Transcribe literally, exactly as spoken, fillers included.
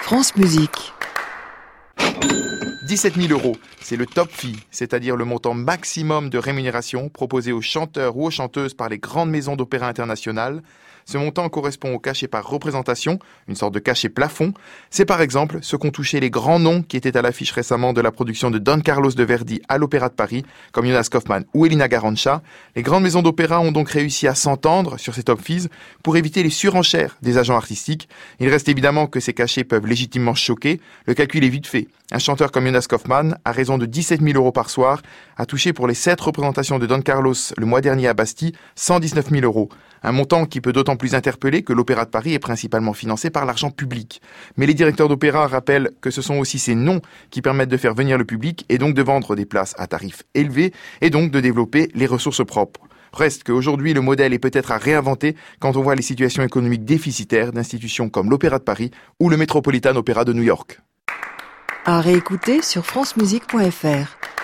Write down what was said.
France Musique. dix-sept mille euros, c'est le top fee, c'est-à-dire le montant maximum de rémunération proposé aux chanteurs ou aux chanteuses par les grandes maisons d'opéra internationales. Ce montant correspond au cachet par représentation, une sorte de cachet plafond. C'est par exemple ce qu'ont touché les grands noms qui étaient à l'affiche récemment de la production de Don Carlos de Verdi à l'Opéra de Paris, comme Jonas Kaufmann ou Elina Garancha. Les grandes maisons d'opéra ont donc réussi à s'entendre sur ces top fees pour éviter les surenchères des agents artistiques. Il reste évidemment que ces cachets peuvent légitimement choquer. Le calcul est vite fait. Un chanteur comme Jonas Kaufmann, à raison de dix-sept mille euros par soir, a touché pour les sept représentations de Don Carlos le mois dernier à Bastille cent dix-neuf mille euros. Un montant qui peut d'autant plus interpeller que l'Opéra de Paris est principalement financé par l'argent public. Mais les directeurs d'opéra rappellent que ce sont aussi ces noms qui permettent de faire venir le public et donc de vendre des places à tarifs élevés et donc de développer les ressources propres. Reste qu'aujourd'hui, le modèle est peut-être à réinventer quand on voit les situations économiques déficitaires d'institutions comme l'Opéra de Paris ou le Metropolitan Opera de New York. À réécouter sur francemusique point f r.